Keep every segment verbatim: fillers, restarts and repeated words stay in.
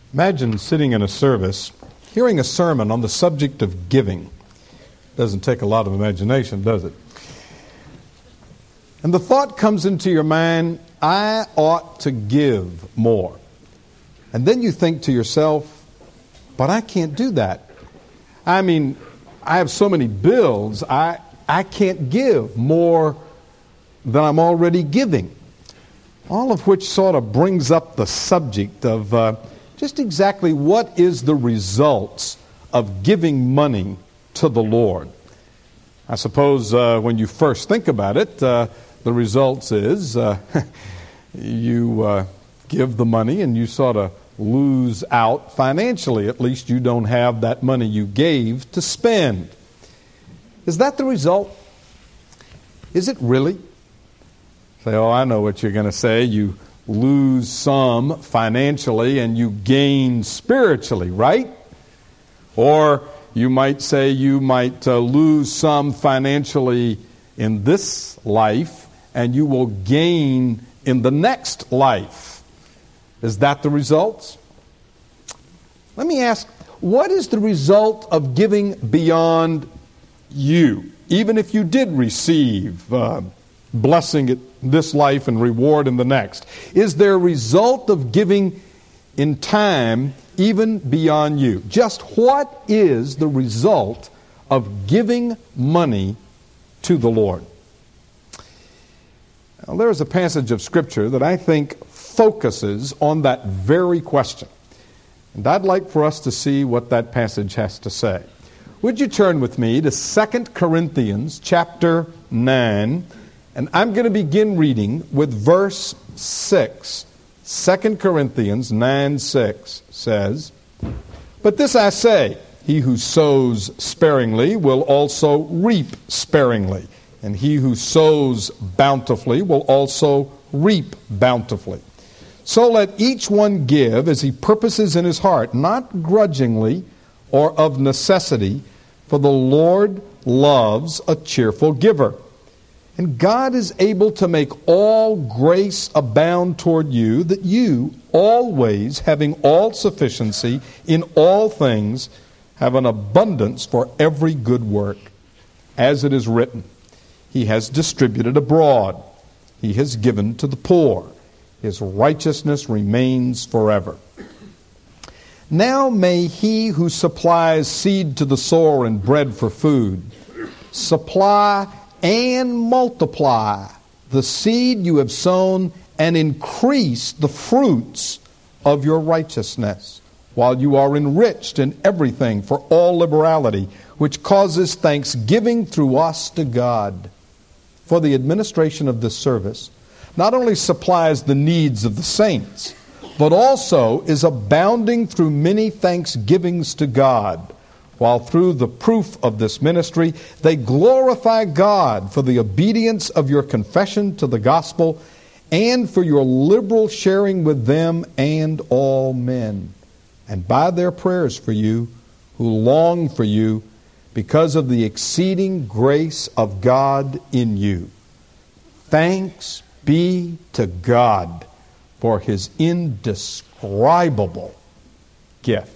Imagine sitting in a service, hearing a sermon on the subject of giving. Doesn't take a lot of imagination, does it? And the thought comes into your mind, I ought to give more. And then you think to yourself, but I can't do that. I mean, I have so many bills, I, I can't give more than I'm already giving. All of which sort of brings up the subject of uh, just exactly what is the results of giving money to the Lord. I suppose uh, when you first think about it, uh, the results is uh, you uh, give the money and you sort of lose out financially. At least you don't have that money you gave to spend. Is that the result? Is it really? Say, oh, I know what you're going to say. You lose some financially and you gain spiritually, right? Or you might say you might uh, lose some financially in this life and you will gain in the next life. Is that the results? Let me ask, what is the result of giving beyond you? Even if you did receive uh, blessing in this life and reward in the next. Is there a result of giving in time even beyond you? Just what is the result of giving money to the Lord? Now, there is a passage of Scripture that I think focuses on that very question. And I'd like for us to see what that passage has to say. Would you turn with me to Second Corinthians chapter nine, and I'm going to begin reading with verse six. Second Corinthians nine six says, "But this I say, he who sows sparingly will also reap sparingly, and he who sows bountifully will also reap bountifully. So let each one give as he purposes in his heart, not grudgingly or of necessity, for the Lord loves a cheerful giver. And God is able to make all grace abound toward you, that you, always having all sufficiency in all things, have an abundance for every good work. As it is written, He has distributed abroad, He has given to the poor, His righteousness remains forever. Now may He who supplies seed to the sower and bread for food, supply and multiply the seed you have sown and increase the fruits of your righteousness, while you are enriched in everything for all liberality, which causes thanksgiving through us to God. For the administration of this service not only supplies the needs of the saints, but also is abounding through many thanksgivings to God, while through the proof of this ministry they glorify God for the obedience of your confession to the gospel and for your liberal sharing with them and all men, and by their prayers for you who long for you because of the exceeding grace of God in you. Thanks be to God for His indescribable gift."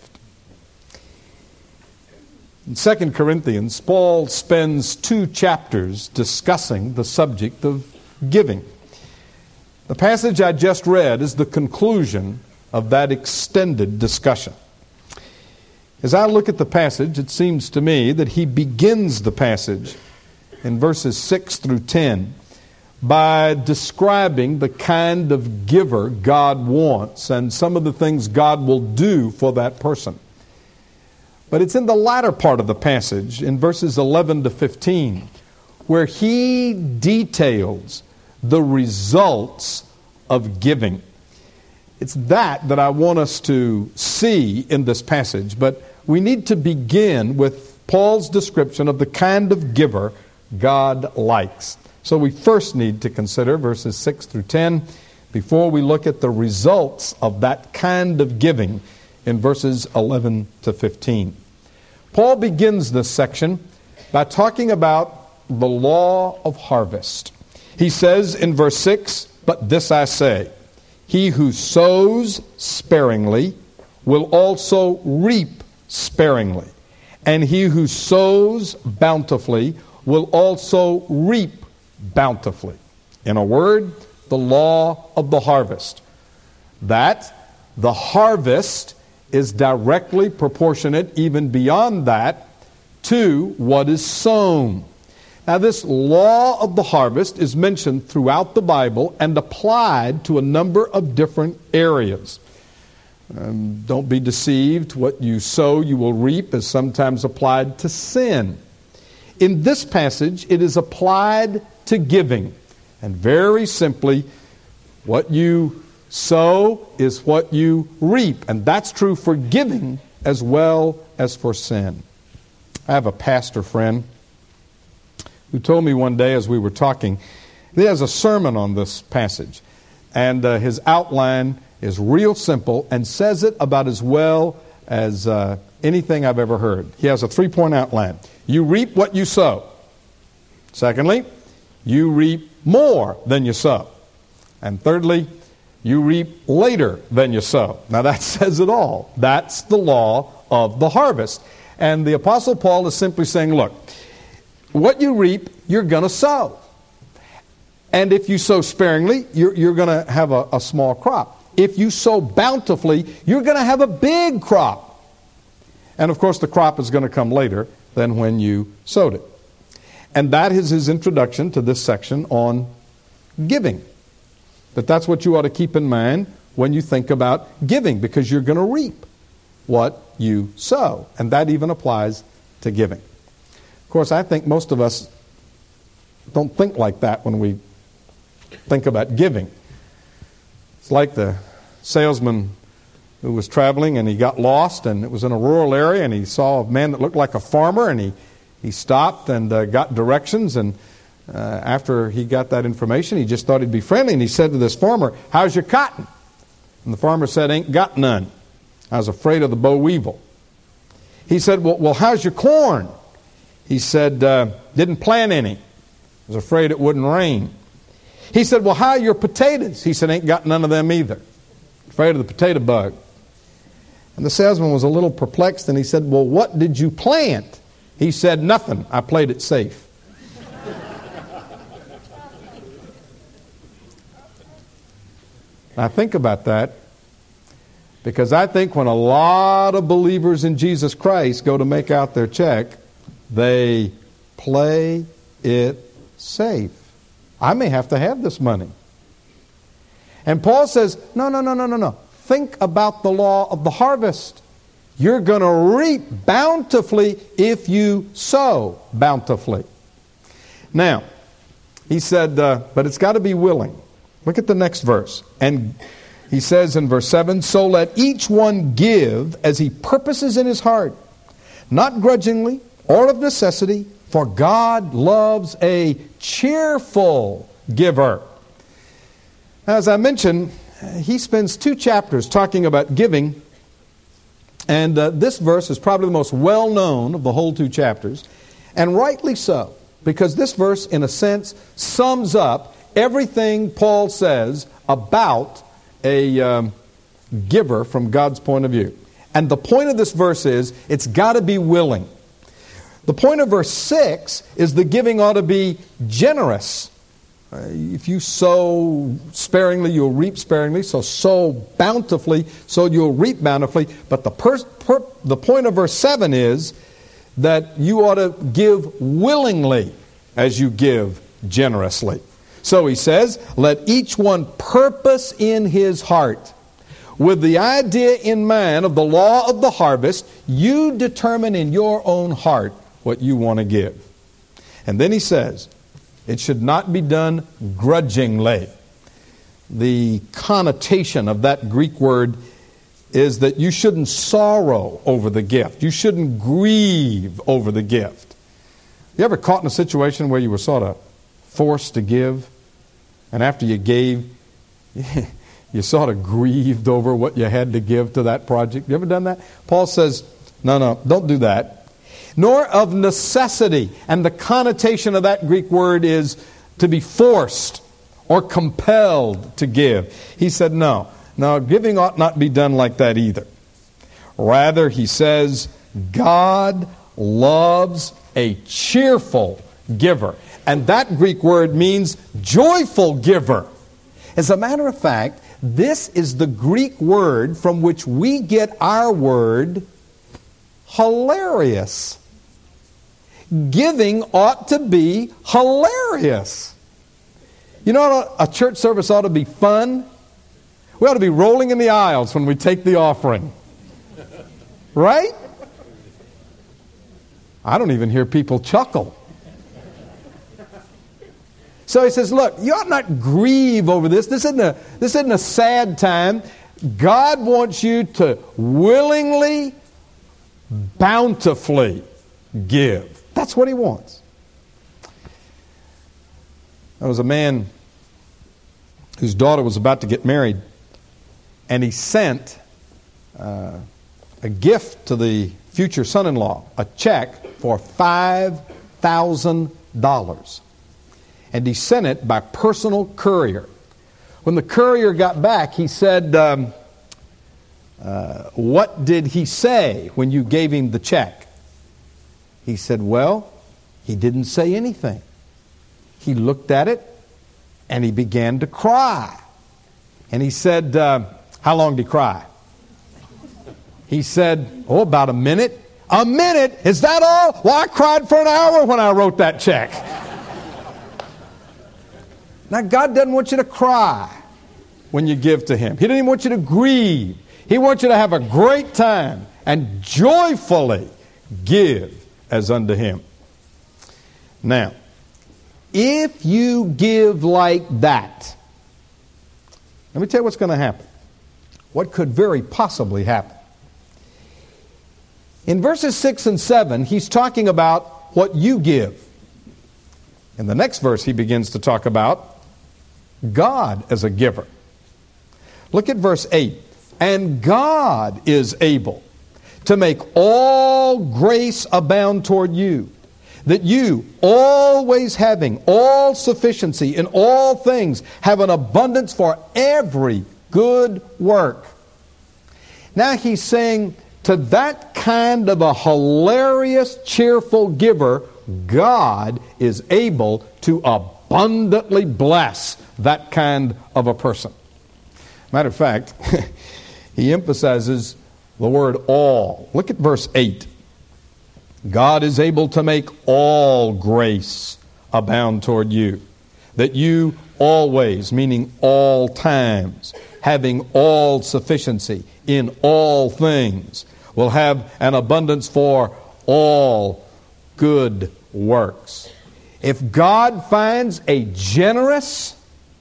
In Second Corinthians, Paul spends two chapters discussing the subject of giving. The passage I just read is the conclusion of that extended discussion. As I look at the passage, it seems to me that he begins the passage in verses six through ten by describing the kind of giver God wants and some of the things God will do for that person. But it's in the latter part of the passage, in verses eleven to fifteen, where he details the results of giving. It's that that I want us to see in this passage, but we need to begin with Paul's description of the kind of giver God likes. So we first need to consider verses six through ten before we look at the results of that kind of giving in verses eleven to fifteen. Paul begins this section by talking about the law of harvest. He says in verse six, "But this I say, he who sows sparingly will also reap sparingly. And he who sows bountifully will also reap bountifully. In a word, the law of the harvest. That the harvest is directly proportionate, even beyond that, to what is sown. Now, this law of the harvest is mentioned throughout the Bible and applied to a number of different areas. Um, don't be deceived. What you sow, you will reap is sometimes applied to sin. In this passage, it is applied to giving. And very simply, what you sow is what you reap. And that's true for giving as well as for sin. I have a pastor friend who told me one day as we were talking, he has a sermon on this passage. And uh, his outline is real simple and says it about as well as uh, anything I've ever heard. He has a three-point outline. You reap what you sow. Secondly, you reap more than you sow. And thirdly, you reap later than you sow. Now that says it all. That's the law of the harvest. And the Apostle Paul is simply saying, look, what you reap, you're going to sow. And if you sow sparingly, you're, you're going to have a, a small crop. If you sow bountifully, you're going to have a big crop. And of course, the crop is going to come later than when you sowed it. And that is his introduction to this section on giving. But that's what you ought to keep in mind when you think about giving, because you're going to reap what you sow. And that even applies to giving. Of course, I think most of us don't think like that when we think about giving. It's like the salesman who was traveling and he got lost, and it was in a rural area, and he saw a man that looked like a farmer, and he, he stopped and uh, got directions, and uh, after he got that information, he just thought he'd be friendly, and he said to this farmer, "How's your cotton?" And the farmer said, "Ain't got none. I was afraid of the boll weevil." He said, well, well how's your corn? He said, uh, didn't plant any. Was afraid it wouldn't rain. He said, well, how are your potatoes? He said, ain't got none of them either. Afraid of the potato bug. And the salesman was a little perplexed, and he said, well, what did you plant? He said, nothing. I played it safe. Now think about that, because I think when a lot of believers in Jesus Christ go to make out their check, they play it safe. I may have to have this money. And Paul says, no, no, no, no, no, no. Think about the law of the harvest. You're going to reap bountifully if you sow bountifully. Now, he said, uh, but it's got to be willing. Look at the next verse. And he says in verse seven, so let each one give as he purposes in his heart, not grudgingly or of necessity, for God loves a cheerful giver. As I mentioned, he spends two chapters talking about giving, and uh, this verse is probably the most well-known of the whole two chapters, and rightly so, because this verse, in a sense, sums up everything Paul says about a um, giver from God's point of view. And the point of this verse is, it's got to be willing. The point of verse six is the giving ought to be generous. Uh, if you sow sparingly, you'll reap sparingly. So sow bountifully, so you'll reap bountifully. But the, per, per, the point of verse seven is that you ought to give willingly as you give generously. So he says, let each one purpose in his heart. With the idea in mind of the law of the harvest, you determine in your own heart what you want to give. And then he says, it should not be done grudgingly. The connotation of that Greek word is that you shouldn't sorrow over the gift. You shouldn't grieve over the gift. You ever caught in a situation where you were sort of forced to give, and after you gave, you sort of grieved over what you had to give to that project? You ever done that? Paul says, no, no, don't do that. Nor of necessity. And the connotation of that Greek word is to be forced or compelled to give. He said, no, no, giving ought not be done like that either. Rather, he says, God loves a cheerful giver. And that Greek word means joyful giver. As a matter of fact, this is the Greek word from which we get our word hilarious. Giving ought to be hilarious. You know, a church service ought to be fun. We ought to be rolling in the aisles when we take the offering. Right? I don't even hear people chuckle. So he says, look, you ought not grieve over this. This isn't a, this isn't a sad time. God wants you to willingly, bountifully give. That's what he wants. There was a man whose daughter was about to get married, and he sent uh, a gift to the future son-in-law, a check for five thousand dollars. And he sent it by personal courier. When the courier got back, he said, um, uh, what did he say when you gave him the check? He said, well, he didn't say anything. He looked at it and he began to cry. And he said, uh, how long did he cry? He said, oh, about a minute. A minute? Is that all? Well, I cried for an hour when I wrote that check. Now, God doesn't want you to cry when you give to Him. He doesn't even want you to grieve. He wants you to have a great time and joyfully give as unto Him. Now, if you give like that, let me tell you what's going to happen. What could very possibly happen. In verses six and seven, he's talking about what you give. In the next verse, he begins to talk about God as a giver. Look at verse eight. And God is able to make all grace abound toward you, that you, always having all sufficiency in all things, have an abundance for every good work. Now he's saying, to that kind of a hilarious, cheerful giver, God is able to abundantly bless that kind of a person. Matter of fact, he emphasizes the word all. Look at verse eight. God is able to make all grace abound toward you, that you always, meaning all times, having all sufficiency in all things, will have an abundance for all good works. If God finds a generous,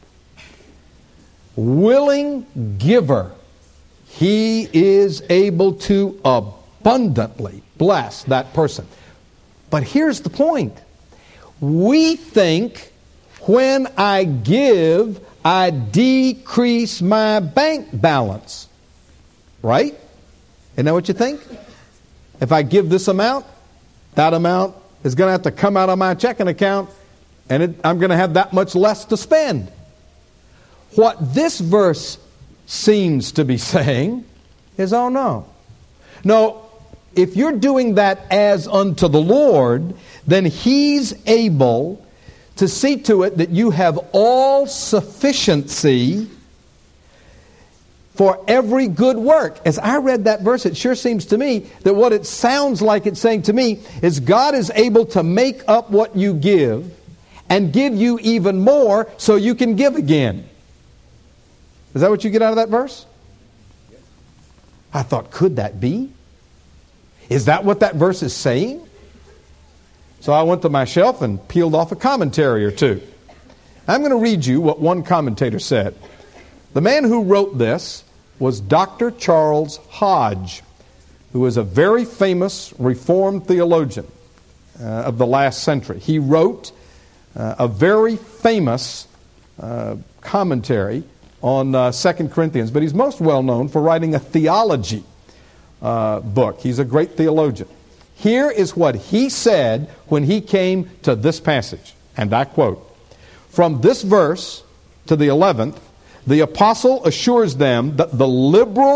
willing giver, He is able to abundantly bless that person. But here's the point. We think when I give, I decrease my bank balance. Right? Isn't that what you think? If I give this amount, that amount is going to have to come out of my checking account, and it, I'm going to have that much less to spend. What this verse seems to be saying is, oh no. No, if you're doing that as unto the Lord, then He's able to see to it that you have all sufficiency for every good work. As I read that verse, it sure seems to me that what it sounds like it's saying to me is God is able to make up what you give and give you even more so you can give again. Is that what you get out of that verse? I thought, could that be? Is that what that verse is saying? So I went to my shelf and peeled off a commentary or two. I'm going to read you what one commentator said. The man who wrote this was Doctor Charles Hodge, who was a very famous Reformed theologian uh, of the last century. He wrote uh, a very famous uh, commentary on uh, Second Corinthians, but he's most well known for writing a theology uh, book. He's a great theologian. Here is what he said when he came to this passage, and I quote, "From this verse to the eleventh, the apostle assures them that the liberal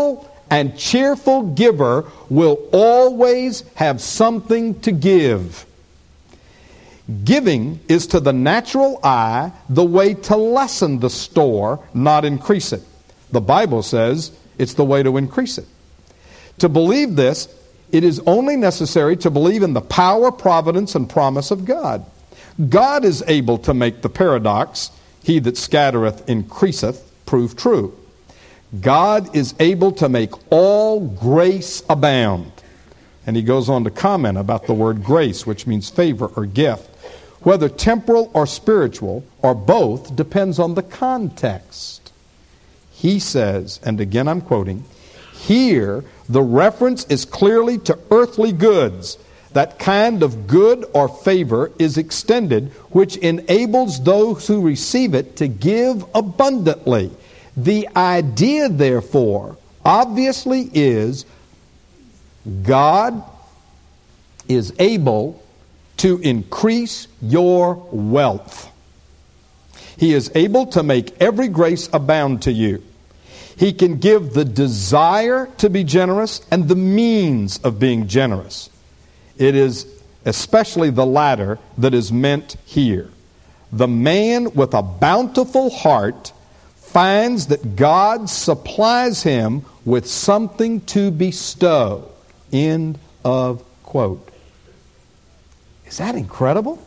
and cheerful giver will always have something to give. Giving is to the natural eye the way to lessen the store, not increase it. The Bible says it's the way to increase it. To believe this, it is only necessary to believe in the power, providence, and promise of God. God is able to make the paradox, "He that scattereth increaseth," prove true. God is able to make all grace abound. And he goes on to comment about the word grace, which means favor or gift. Whether temporal or spiritual, or both, depends on the context. He says, and again I'm quoting, "Here the reference is clearly to earthly goods. That kind of good or favor is extended, which enables those who receive it to give abundantly." The idea, therefore, obviously is God is able to increase your wealth. He is able to make every grace abound to you. He can give the desire to be generous and the means of being generous. It is especially the latter that is meant here. The man with a bountiful heart finds that God supplies him with something to bestow. End of quote. Is that incredible?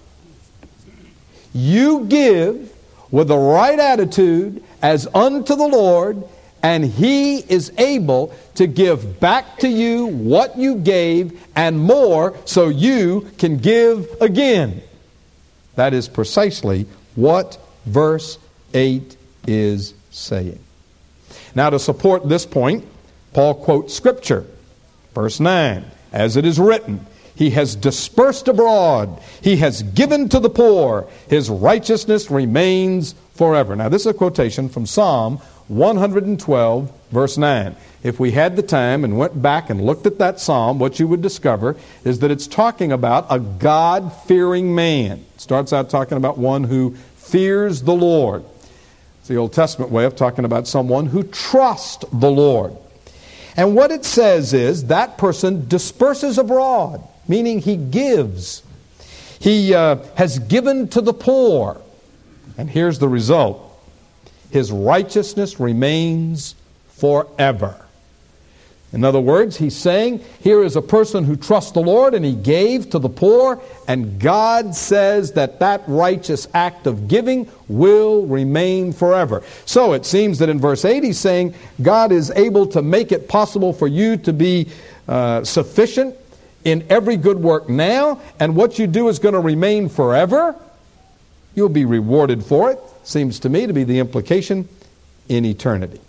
You give with the right attitude as unto the Lord, and He is able to give back to you what you gave and more, so you can give again. That is precisely what verse eight is saying. Now, to support this point, Paul quotes Scripture. Verse nine, "As it is written, He has dispersed abroad, He has given to the poor, His righteousness remains forever." Now, this is a quotation from Psalm one twelve, verse nine. If we had the time and went back and looked at that psalm, what you would discover is that it's talking about a God-fearing man. It starts out talking about one who fears the Lord. It's the Old Testament way of talking about someone who trusts the Lord. And what it says is that person disperses abroad, meaning he gives. He uh, has given to the poor. And here's the result. His righteousness remains forever. In other words, he's saying, here is a person who trusts the Lord and he gave to the poor, and God says that that righteous act of giving will remain forever. So it seems that in verse eight he's saying God is able to make it possible for you to be uh, sufficient in every good work now, and what you do is going to remain forever. You'll be rewarded for it, seems to me to be the implication, in eternity.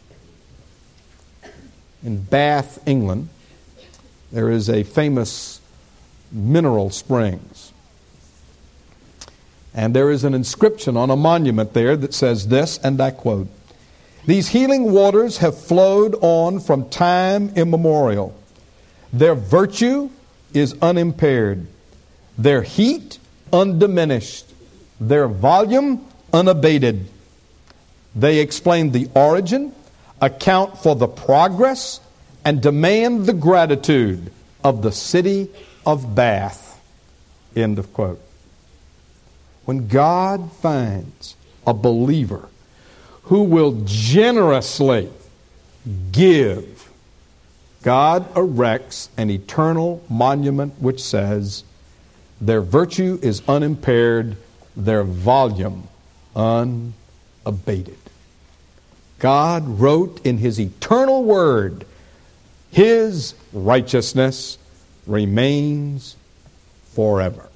In Bath, England, there is a famous mineral springs. And there is an inscription on a monument there that says this, and I quote, "These healing waters have flowed on from time immemorial. Their virtue is unimpaired, their heat undiminished, their volume unabated. They explain the origin, account for the progress, and demand the gratitude of the city of Bath." End of quote. When God finds a believer who will generously give, God erects an eternal monument which says, "Their virtue is unimpaired, their volume unabated." God wrote in His eternal word, His righteousness remains forever.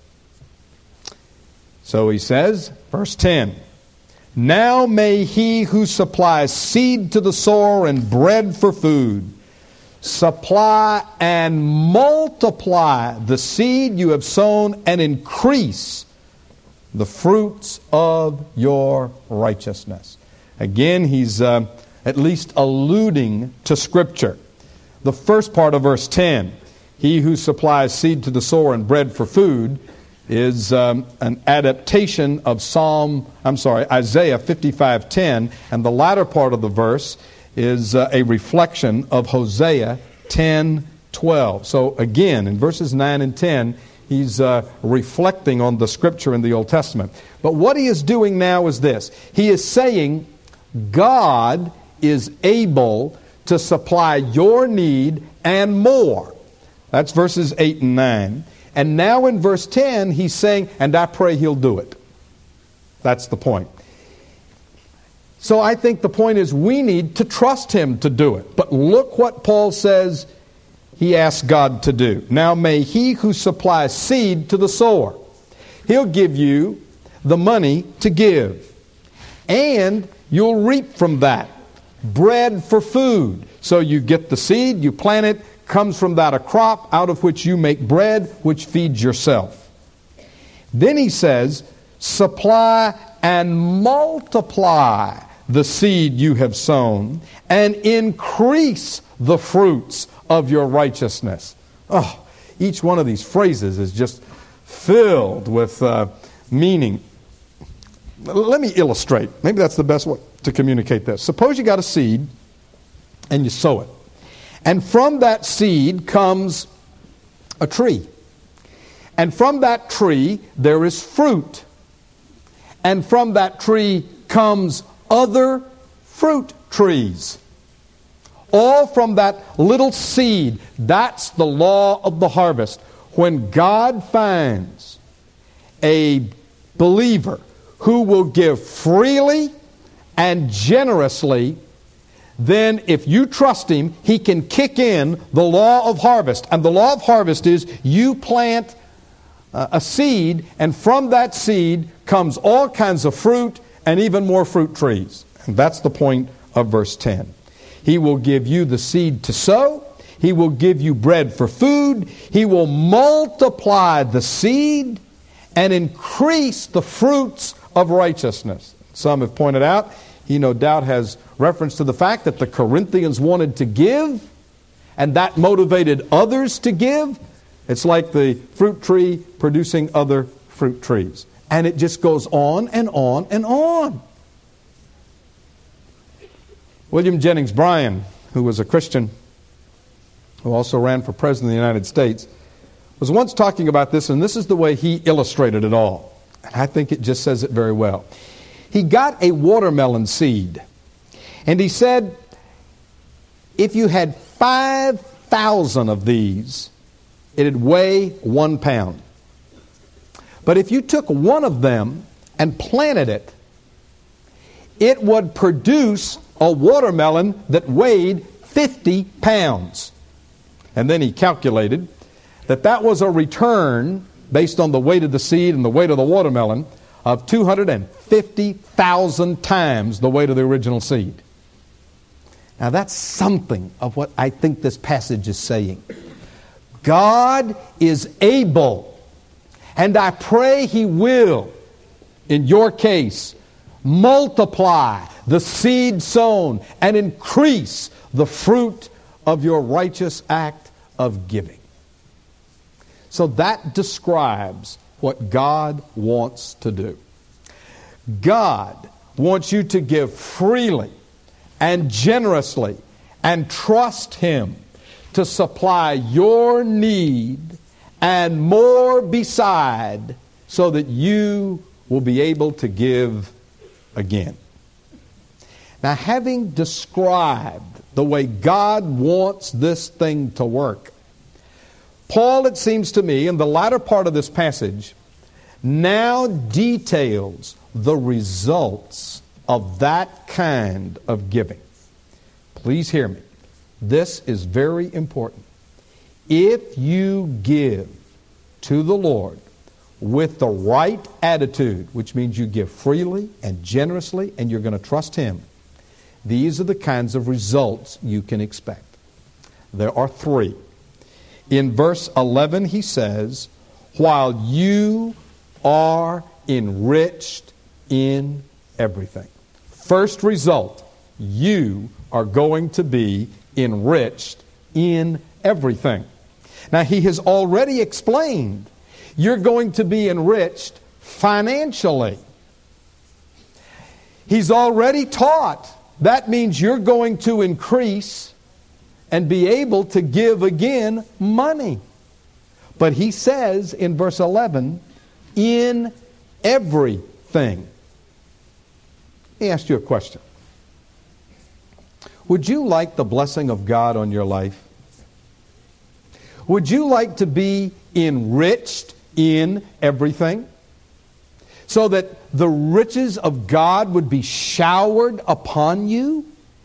So he says, verse ten, "Now may He who supplies seed to the sower and bread for food supply and multiply the seed you have sown and increase the fruits of your righteousness." Again, he's uh, at least alluding to Scripture. The first part of verse ten, "He who supplies seed to the sower and bread for food," is um, an adaptation of Psalm, I'm sorry, Isaiah fifty-five ten, and the latter part of the verse is uh, a reflection of Hosea ten twelve. So again, in verses nine and ten, he's uh, reflecting on the scripture in the Old Testament. But what he is doing now is this. He is saying God is able to supply your need and more. That's verses eight and nine. And now in verse ten, he's saying, and I pray he'll do it. That's the point. So I think the point is we need to trust him to do it. But look what Paul says he asks God to do. Now may he who supplies seed to the sower, he'll give you the money to give. And you'll reap from that bread for food. So you get the seed, you plant it, comes from that a crop out of which you make bread, which feeds yourself. Then he says, supply and multiply the seed you have sown, and increase the fruits of your righteousness. Oh, each one of these phrases is just filled with uh, meaning. Let me illustrate. Maybe that's the best way to communicate this. Suppose you got a seed and you sow it. And from that seed comes a tree. And from that tree there is fruit. And from that tree comes other fruit trees. All from that little seed. That's the law of the harvest. When God finds a believer who will give freely and generously, then if you trust him, he can kick in the law of harvest. And the law of harvest is you plant uh, a seed, and from that seed comes all kinds of fruit and even more fruit trees. And that's the point of verse ten. He will give you the seed to sow. He will give you bread for food. He will multiply the seed and increase the fruits of righteousness. Some have pointed out, he no doubt has reference to the fact that the Corinthians wanted to give, and that motivated others to give. It's like the fruit tree producing other fruit trees. And it just goes on and on and on. William Jennings Bryan, who was a Christian, who also ran for president of the United States, was once talking about this, and this is the way he illustrated it all. And I think it just says it very well. He got a watermelon seed, and he said, if you had five thousand of these, it'd weigh one pound. But if you took one of them and planted it, it would produce a watermelon that weighed fifty pounds. And then he calculated that that was a return, based on the weight of the seed and the weight of the watermelon, of two hundred fifty thousand times the weight of the original seed. Now that's something of what I think this passage is saying. God is able, and I pray He will, in your case, multiply the seed sown and increase the fruit of your righteous act of giving. So that describes what God wants to do. God wants you to give freely and generously and trust Him to supply your need and more beside, so that you will be able to give again. Now, having described the way God wants this thing to work, Paul, it seems to me, in the latter part of this passage, now details the results of that kind of giving. Please hear me. This is very important. If you give to the Lord with the right attitude, which means you give freely and generously and you're going to trust Him, these are the kinds of results you can expect. There are three. In verse eleven, he says, while you are enriched in everything. First result, you are going to be enriched in everything. Now, he has already explained you're going to be enriched financially. He's already taught that means you're going to increase and be able to give again money. But he says in verse eleven, in everything. Let me ask you a question. Would you like the blessing of God on your life? Would you like to be enriched in everything? So that the riches of God would be showered upon you?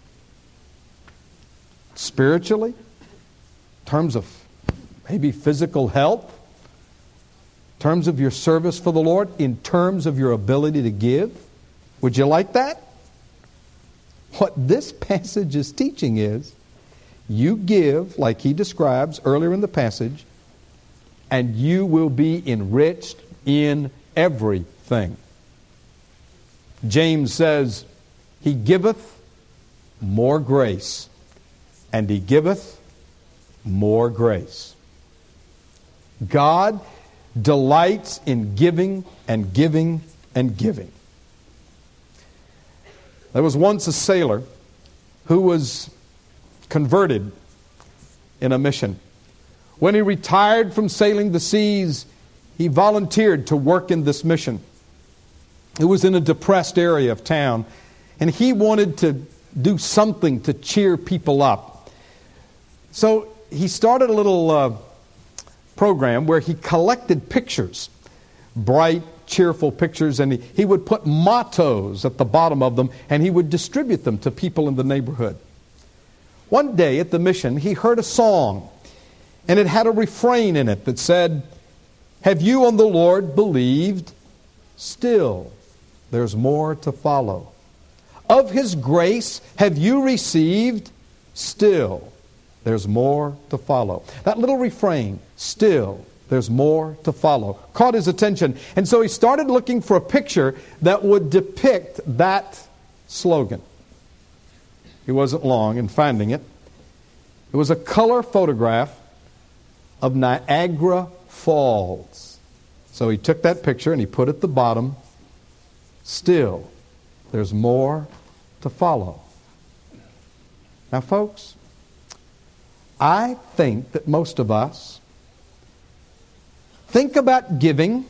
Spiritually? In terms of maybe physical health? In terms of your service for the Lord? In terms of your ability to give? Would you like that? What this passage is teaching is, you give, like he describes earlier in the passage, and you will be enriched in everything. James says, he giveth more grace, and he giveth more grace. God delights in giving and giving and giving. There was once a sailor who was converted in a mission. When he retired from sailing the seas, he volunteered to work in this mission. It was in a depressed area of town, and he wanted to do something to cheer people up. So he started a little uh, program where he collected pictures, bright, cheerful pictures, and he, he would put mottos at the bottom of them, and he would distribute them to people in the neighborhood. One day at the mission, he heard a song, and it had a refrain in it that said, "Have you on the Lord believed? Still, there's more to follow. Of His grace have you received? Still, there's more to follow." That little refrain, "Still, there's more to follow," caught his attention. And so he started looking for a picture that would depict that slogan. He wasn't long in finding it. It was a color photograph of Niagara Falls. So he took that picture and he put at the bottom, "Still, there's more to follow." Now, folks, I think that most of us think about giving,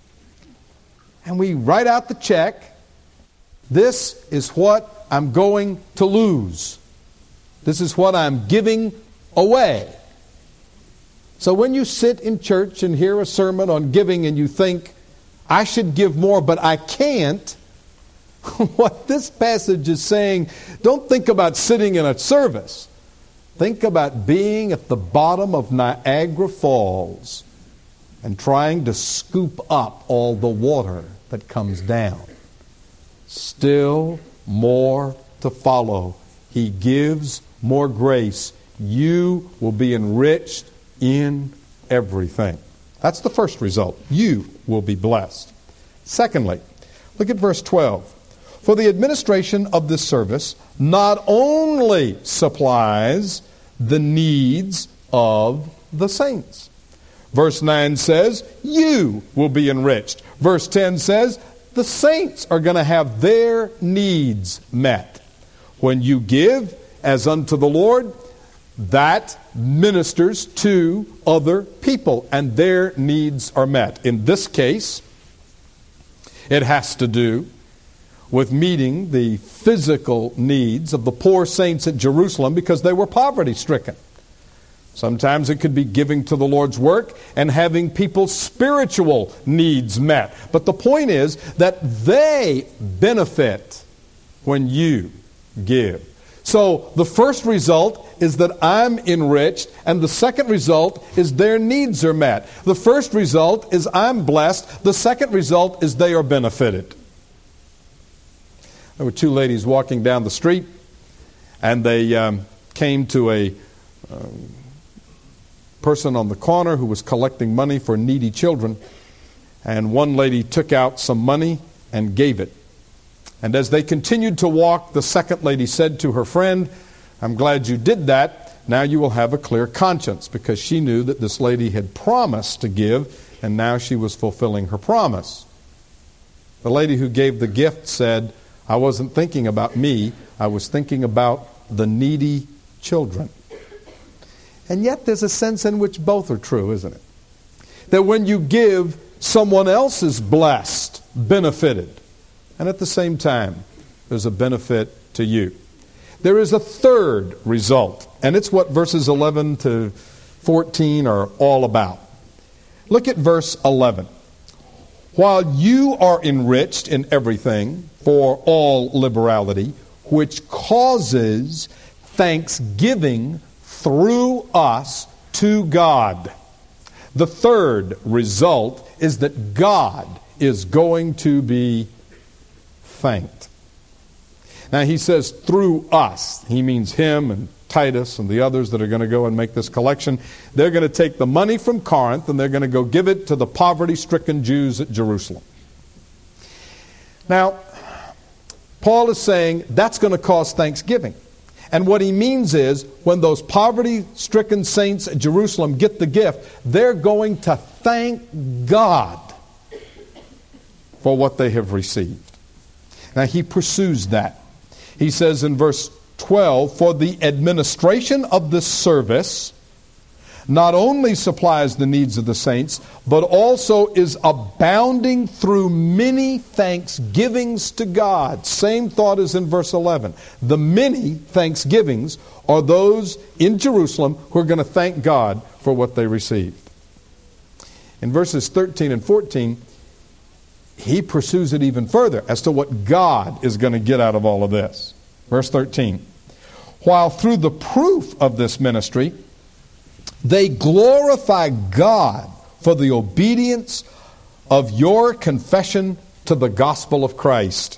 and we write out the check. This is what I'm going to lose. This is what I'm giving away. So when you sit in church and hear a sermon on giving and you think, I should give more, but I can't, what this passage is saying, don't think about sitting in a service. Think about being at the bottom of Niagara Falls and trying to scoop up all the water that comes down. Still more to follow. He gives more grace. You will be enriched in everything. That's the first result. You will be blessed. Secondly, look at verse twelve. For the administration of this service not only supplies the needs of the saints. Verse nine says, you will be enriched. Verse ten says, the saints are going to have their needs met. When you give as unto the Lord, that ministers to other people, and their needs are met. In this case, it has to do with meeting the physical needs of the poor saints at Jerusalem because they were poverty-stricken. Sometimes it could be giving to the Lord's work and having people's spiritual needs met. But the point is that they benefit when you give. So the first result is that I'm enriched, and the second result is their needs are met. The first result is I'm blessed. The second result is they are benefited. There were two ladies walking down the street, and they um, came to a um, person on the corner who was collecting money for needy children. And one lady took out some money and gave it. And as they continued to walk, the second lady said to her friend, I'm glad you did that. Now you will have a clear conscience, because she knew that this lady had promised to give, and now she was fulfilling her promise. The lady who gave the gift said, I wasn't thinking about me. I was thinking about the needy children. And yet there's a sense in which both are true, isn't it? That when you give, someone else is blessed, benefited. And at the same time, there's a benefit to you. There is a third result, and it's what verses eleven to fourteen are all about. Look at verse eleven. While you are enriched in everything for all liberality, which causes thanksgiving through us to God. The third result is that God is going to be thanked. Now he says through us. He means him and Titus and the others that are going to go and make this collection. They're going to take the money from Corinth and they're going to go give it to the poverty-stricken Jews at Jerusalem. Now, Paul is saying that's going to cause thanksgiving. And what he means is when those poverty-stricken saints at Jerusalem get the gift, they're going to thank God for what they have received. Now he pursues that. He says in verse twelve, for the administration of this service not only supplies the needs of the saints, but also is abounding through many thanksgivings to God. Same thought as in verse eleven. The many thanksgivings are those in Jerusalem who are going to thank God for what they received. In verses thirteen and fourteen, he pursues it even further as to what God is going to get out of all of this. Verse thirteen. While through the proof of this ministry, they glorify God for the obedience of your confession to the gospel of Christ,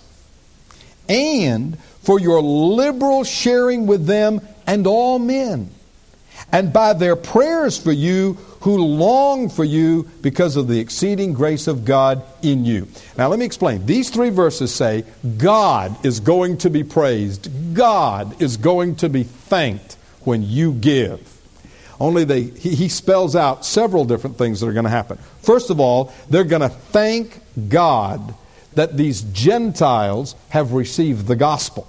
and for your liberal sharing with them and all men, and by their prayers for you who long for you because of the exceeding grace of God in you. Now let me explain. These three verses say God is going to be praised. God is going to be thanked when you give. Only they, he, he spells out several different things that are going to happen. First of all, they're going to thank God that these Gentiles have received the gospel.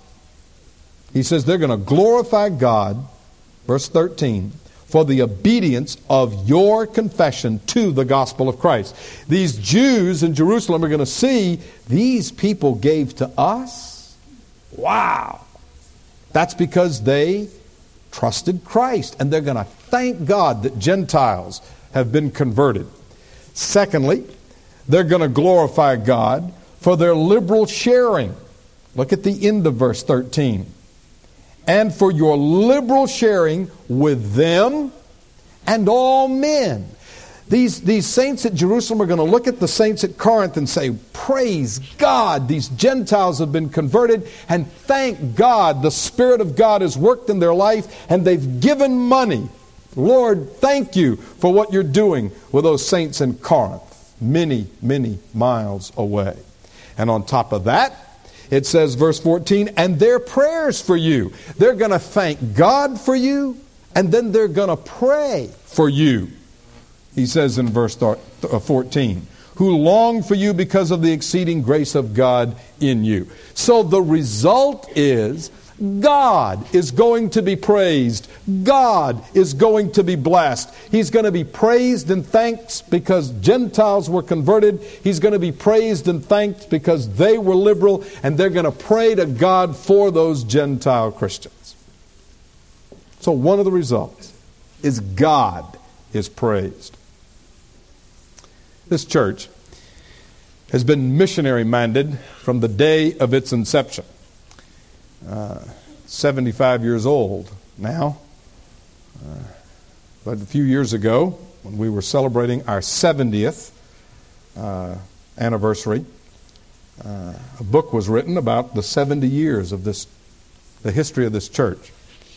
He says they're going to glorify God, verse thirteen, for the obedience of your confession to the gospel of Christ. These Jews in Jerusalem are going to see these people gave to us. Wow! That's because they trusted Christ, and they're going to thank God that Gentiles have been converted. Secondly, they're going to glorify God for their liberal sharing. Look at the end of verse thirteen. And for your liberal sharing with them and all men. These, these saints at Jerusalem are going to look at the saints at Corinth and say, praise God, these Gentiles have been converted, and thank God the Spirit of God has worked in their life and they've given money. Lord, thank you for what you're doing with those saints in Corinth, many, many miles away. And on top of that, it says, verse fourteen, and their prayers for you. They're going to thank God for you, and then they're going to pray for you. He says in verse fourteen, who long for you because of the exceeding grace of God in you. So the result is God is going to be praised. God is going to be blessed. He's going to be praised and thanked because Gentiles were converted. He's going to be praised and thanked because they were liberal, and they're going to pray to God for those Gentile Christians. So one of the results is God is praised. This church has been missionary-minded from the day of its inception. Uh, seventy-five years old now. Uh, but a few years ago, when we were celebrating our seventieth uh, anniversary, uh, a book was written about the seventy years of this, the history of this church.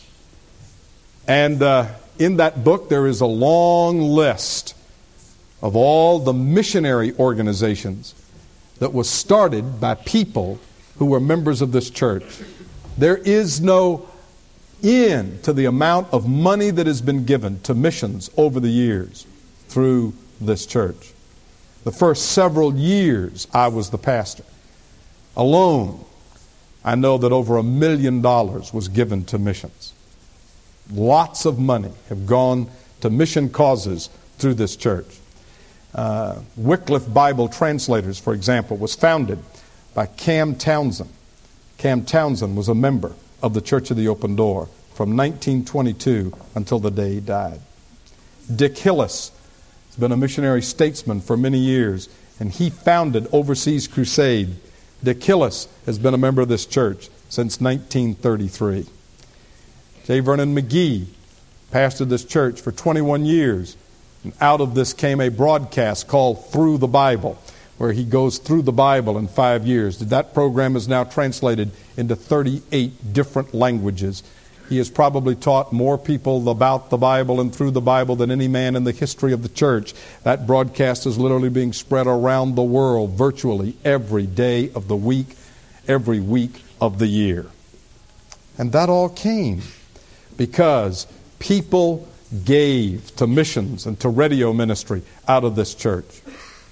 And uh, in that book, there is a long list of all the missionary organizations that was started by people who were members of this church. There is no end to the amount of money that has been given to missions over the years through this church. The first several years I was the pastor. Alone, I know that over a million dollars was given to missions. Lots of money have gone to mission causes through this church. Uh, Wycliffe Bible Translators, for example, was founded by Cam Townsend. Cam Townsend was a member of the Church of the Open Door from nineteen twenty-two until the day he died. Dick Hillis has been a missionary statesman for many years, and he founded Overseas Crusade. Dick Hillis has been a member of this church since nineteen thirty-three. J. Vernon McGee pastored this church for twenty-one years. And out of this came a broadcast called Through the Bible, where he goes through the Bible in five years. That program is now translated into thirty-eight different languages. He has probably taught more people about the Bible and through the Bible than any man in the history of the church. That broadcast is literally being spread around the world virtually every day of the week, every week of the year. And that all came because people gave to missions and to radio ministry out of this church.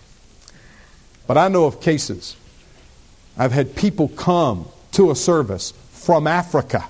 But I know of cases. I've had people come to a service from Africa,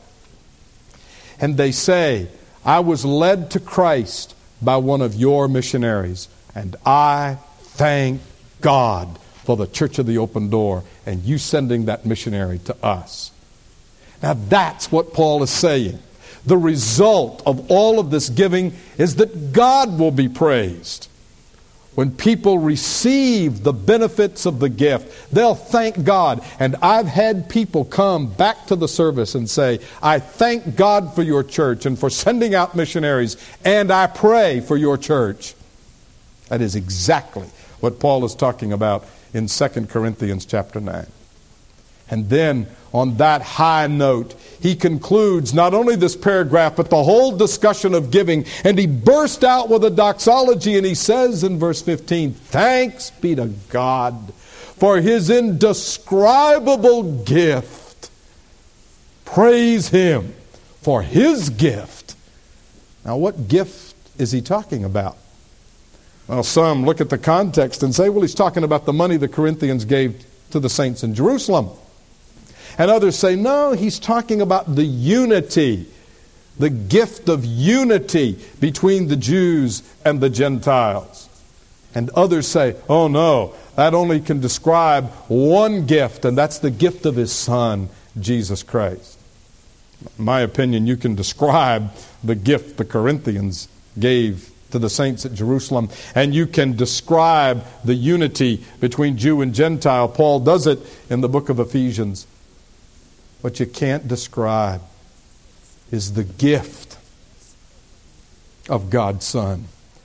and they say, I was led to Christ by one of your missionaries, and I thank God for the Church of the Open Door and you sending that missionary to us. Now that's what Paul is saying. The result of all of this giving is that God will be praised. When people receive the benefits of the gift, they'll thank God. And I've had people come back to the service and say, I thank God for your church and for sending out missionaries, and I pray for your church. That is exactly what Paul is talking about in Second Corinthians chapter nine. And then, on that high note, he concludes not only this paragraph, but the whole discussion of giving. And he burst out with a doxology, and he says in verse fifteen, thanks be to God for his indescribable gift. Praise him for his gift. Now, what gift is he talking about? Well, some look at the context and say, well, he's talking about the money the Corinthians gave to the saints in Jerusalem. And others say, no, he's talking about the unity, the gift of unity between the Jews and the Gentiles. And others say, oh no, that only can describe one gift, and that's the gift of his Son, Jesus Christ. In my opinion, you can describe the gift the Corinthians gave to the saints at Jerusalem, and you can describe the unity between Jew and Gentile. Paul does it in the book of Ephesians. What you can't describe is the gift of God's Son.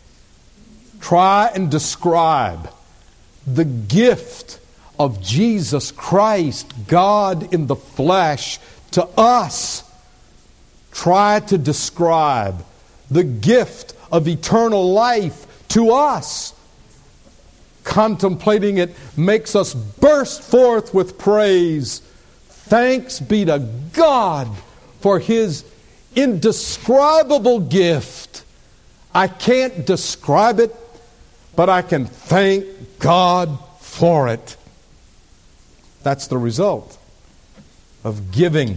Try and describe the gift of Jesus Christ, God in the flesh, to us. Try to describe the gift of eternal life to us. Contemplating it makes us burst forth with praise. Thanks be to God for his indescribable gift. I can't describe it, but I can thank God for it. That's the result of giving.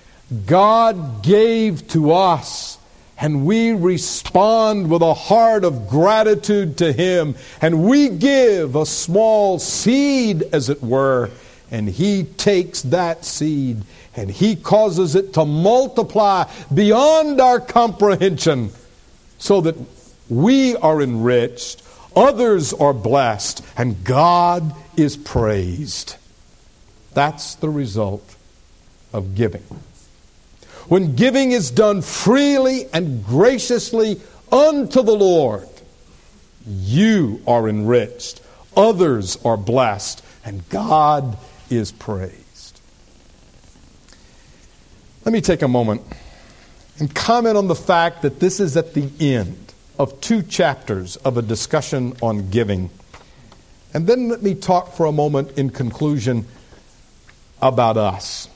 God gave to us, and we respond with a heart of gratitude to him, and we give a small seed, as it were, and he takes that seed and he causes it to multiply beyond our comprehension so that we are enriched, others are blessed, and God is praised. That's the result of giving. When giving is done freely and graciously unto the Lord, you are enriched, others are blessed, and God is praised. Let me take a moment and comment on the fact that this is at the end of two chapters of a discussion on giving. And then let me talk for a moment in conclusion about us.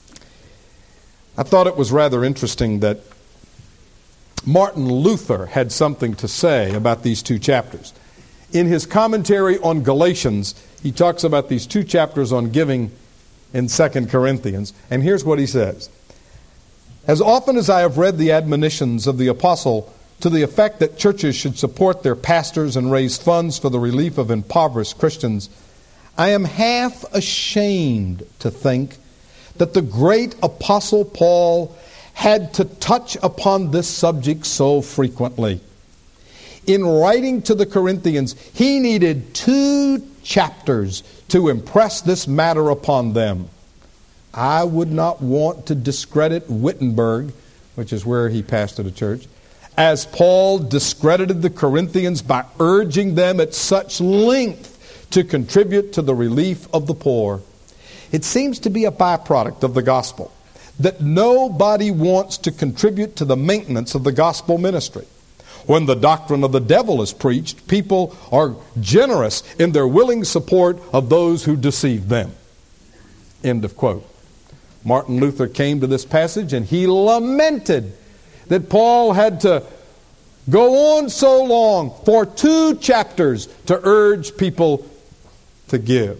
I thought it was rather interesting that Martin Luther had something to say about these two chapters. In his commentary on Galatians, he talks about these two chapters on giving in Second Corinthians. And here's what he says. As often as I have read the admonitions of the apostle to the effect that churches should support their pastors and raise funds for the relief of impoverished Christians, I am half ashamed to think that the great apostle Paul had to touch upon this subject so frequently. In writing to the Corinthians, he needed two chapters to impress this matter upon them. I would not want to discredit Wittenberg, which is where he pastored a church, as Paul discredited the Corinthians by urging them at such length to contribute to the relief of the poor. It seems to be a byproduct of the gospel that nobody wants to contribute to the maintenance of the gospel ministry. When the doctrine of the devil is preached, people are generous in their willing support of those who deceive them. End of quote. Martin Luther came to this passage and he lamented that Paul had to go on so long for two chapters to urge people to give.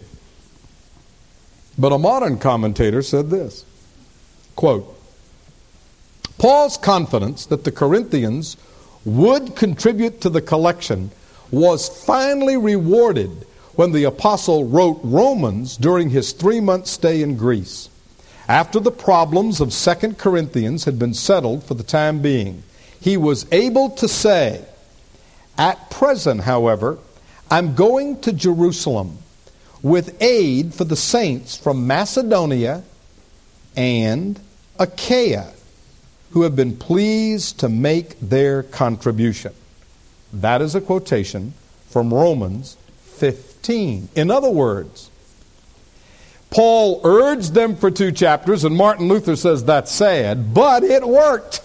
But a modern commentator said this, quote, Paul's confidence that the Corinthians would contribute to the collection was finally rewarded when the apostle wrote Romans during his three-month stay in Greece. After the problems of Second Corinthians had been settled for the time being, he was able to say, at present, however, I'm going to Jerusalem with aid for the saints from Macedonia and Achaia, who have been pleased to make their contribution. That is a quotation from Romans fifteen. In other words, Paul urged them for two chapters, and Martin Luther says that's sad, but it worked.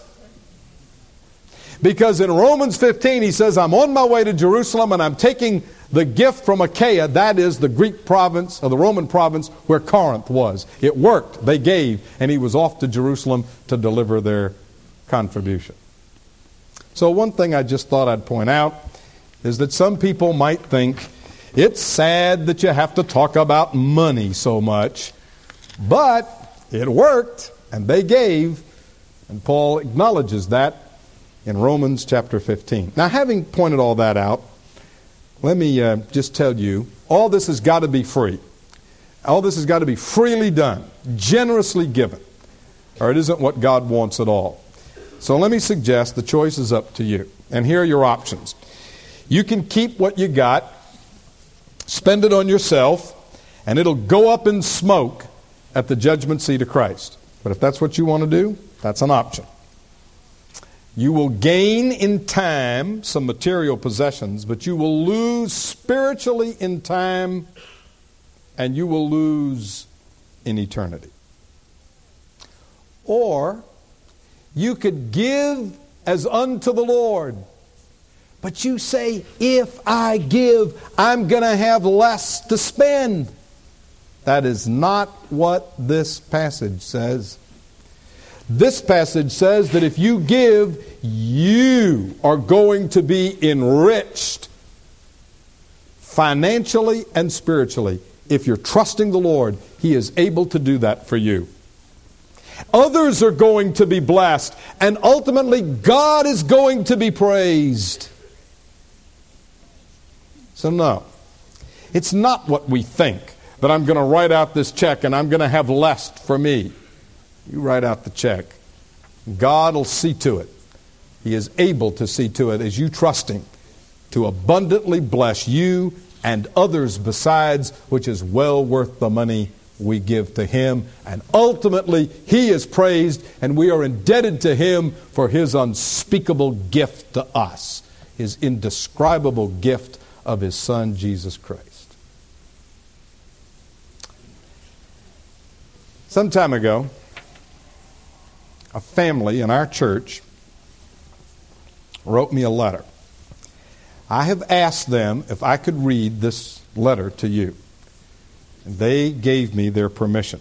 Because in Romans fifteen, he says, I'm on my way to Jerusalem and I'm taking the gift from Achaia, that is the Greek province, or the Roman province where Corinth was. It worked. They gave, and he was off to Jerusalem to deliver their contribution. So one thing I just thought I'd point out is that some people might think it's sad that you have to talk about money so much, but it worked, and they gave, and Paul acknowledges that in Romans chapter fifteen. Now, having pointed all that out, let me uh, just tell you, all this has got to be free. All this has got to be freely done, generously given, or it isn't what God wants at all. So let me suggest the choice is up to you. And here are your options. You can keep what you got, spend it on yourself, and it'll go up in smoke at the judgment seat of Christ. But if that's what you want to do, that's an option. You will gain in time some material possessions, but you will lose spiritually in time, and you will lose in eternity. Or you could give as unto the Lord, but you say, if I give, I'm going to have less to spend. That is not what this passage says. This passage says that if you give, you are going to be enriched financially and spiritually. If you're trusting the Lord, He is able to do that for you. Others are going to be blessed, and ultimately God is going to be praised. So no, it's not what we think, that I'm going to write out this check and I'm going to have less for me. You write out the check. God will see to it. He is able to see to it as you trust Him to abundantly bless you and others besides, which is well worth the money we give to Him. And ultimately, He is praised, and we are indebted to Him for His unspeakable gift to us, His indescribable gift of His Son, Jesus Christ. Some time ago, a family in our church wrote me a letter. I have asked them if I could read this letter to you. And they gave me their permission.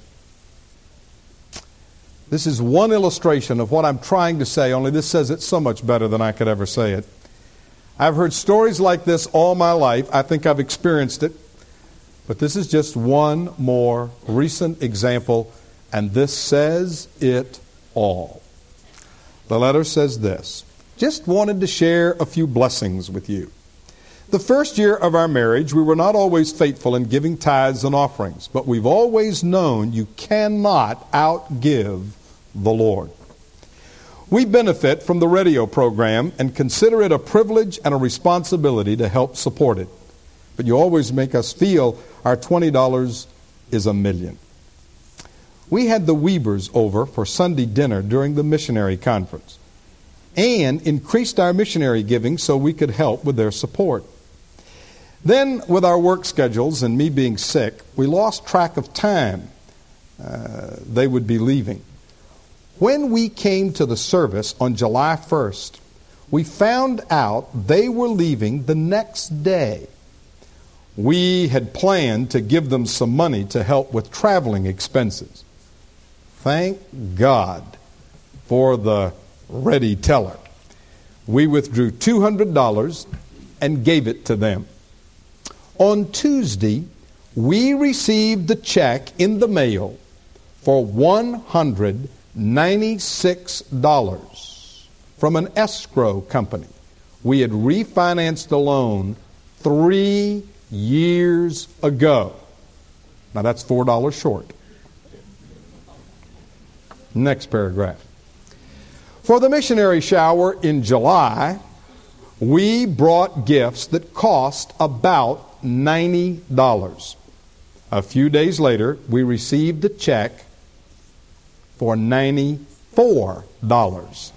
This is one illustration of what I'm trying to say, only this says it so much better than I could ever say it. I've heard stories like this all my life. I think I've experienced it. But this is just one more recent example, and this says it all. The letter says this: just wanted to share a few blessings with you. The first year of our marriage, we were not always faithful in giving tithes and offerings, but we've always known you cannot outgive the Lord. We benefit from the radio program and consider it a privilege and a responsibility to help support it. But you always make us feel our twenty dollars is a million. We had the Weavers over for Sunday dinner during the missionary conference and increased our missionary giving so we could help with their support. Then, with our work schedules and me being sick, we lost track of time uh, they would be leaving. When we came to the service on July first, we found out they were leaving the next day. We had planned to give them some money to help with traveling expenses. Thank God for the ready teller. We withdrew two hundred dollars and gave it to them. On Tuesday, we received the check in the mail for one hundred ninety-six dollars from an escrow company. We had refinanced the loan three years ago. Now that's four dollars short. Next paragraph. For the missionary shower in July, we brought gifts that cost about ninety dollars. A few days later, we received a check for ninety-four dollars.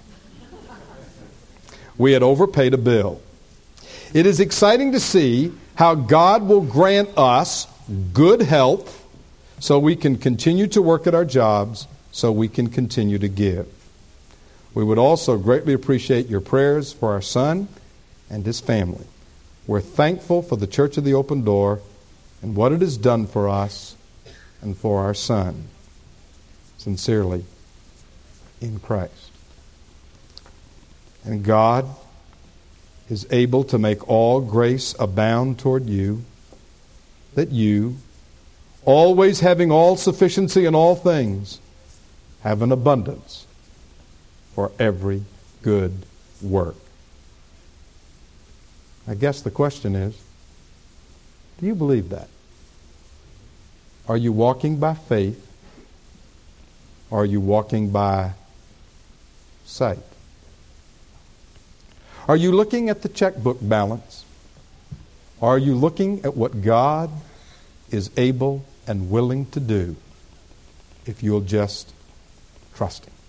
We had overpaid a bill. It is exciting to see how God will grant us good health so we can continue to work at our jobs, so we can continue to give. We would also greatly appreciate your prayers for our son and his family. We're thankful for the Church of the Open Door and what it has done for us and for our son. Sincerely, in Christ. And God is able to make all grace abound toward you, that you, always having all sufficiency in all things, have an abundance for every good work. I guess the question is, do you believe that? Are you walking by faith, or are you walking by sight? Are you looking at the checkbook balance? Or are you looking at what God is able and willing to do if you'll just trust Him?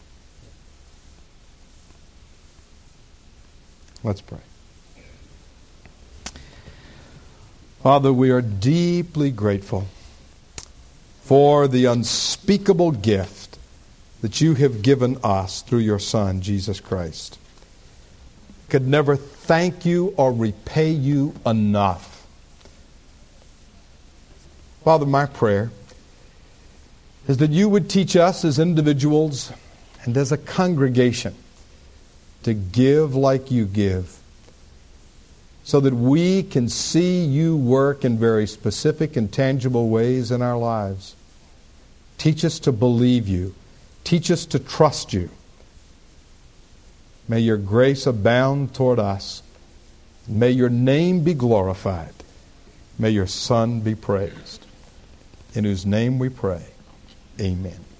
Let's pray. Father, we are deeply grateful for the unspeakable gift that you have given us through your Son, Jesus Christ. Could never thank you or repay you enough. Father, my prayer is that you would teach us as individuals and as a congregation to give like you give, so that we can see you work in very specific and tangible ways in our lives. Teach us to believe you. Teach us to trust you. May your grace abound toward us. May your name be glorified. May your Son be praised. In whose name we pray. Amen.